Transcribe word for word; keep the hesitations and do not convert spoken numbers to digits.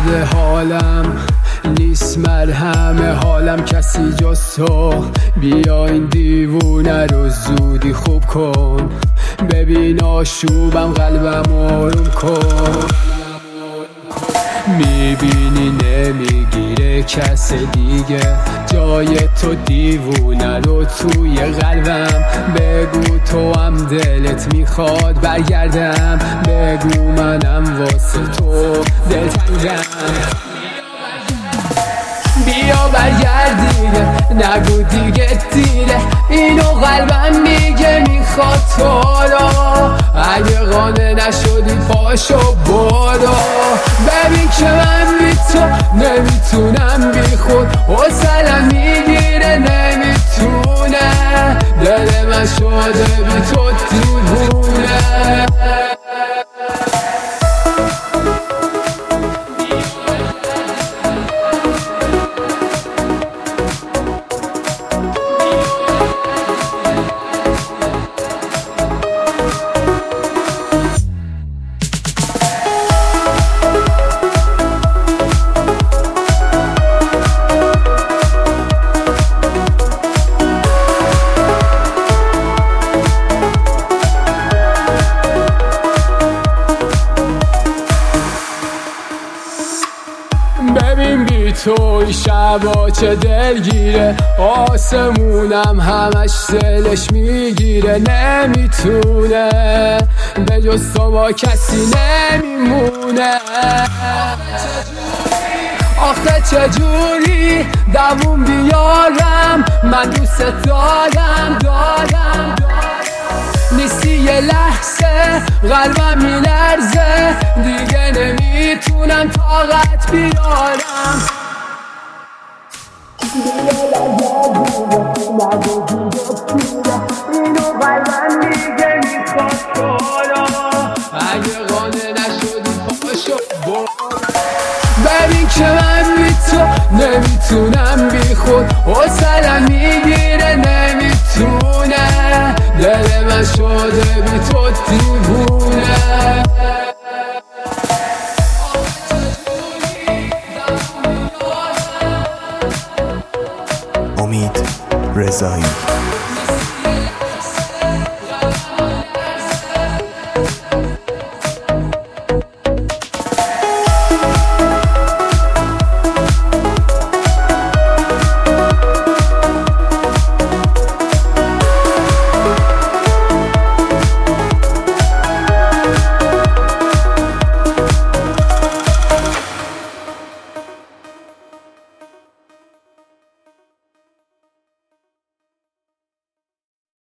درد حالم نیست مرهم حالم کسی جز تو. بیا این دیوونه رو زودی خوب کن، ببین آشوبم قلبم آروم کن. میبینی نمیگیره کس دیگه جای تو، دیوونه رو توی قلبم. بگو تو هم دلت میخواد برگردم، بگو منم واسه تو دلتنگم. بیا برگرد دیگه، نگو دیگه دیره، اینو قلبم میگه میخواد تو رو. اگه قانع نشدی پاشو برو، ببین که من بی تو نمیتونم بی خود، حوصله‌ام میگیره نمیتونه، دل من شده بی تو دیوونه. ببین بی تو این شبا چه دلگیره، آسمونم همش دلش میگیره، نمیتونه به جز تو با کسی نمیمونه. آخه چجوری دووم بیارم، من دوست دارم دارم نیستی یه لحظه قلبم میلرزه، دیگه نمیتونم طاقت بیارم. اینو قلبم میگه میخواد تو رو، اگه قانع نشدی پاشو برو، ببین که من بی تو نمیتونم بی خود، حوصله‌ام میگیره نمیتونه، دل من شده بی تو دیوونه. امید رضایی.